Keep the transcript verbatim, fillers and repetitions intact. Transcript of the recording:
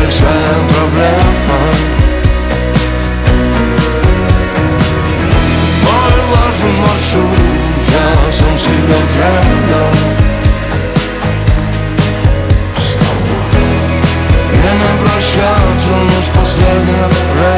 большая проблема. Мой ложный маршрут, я сам себя предал. С тобой время прощаться, лишь последний раз.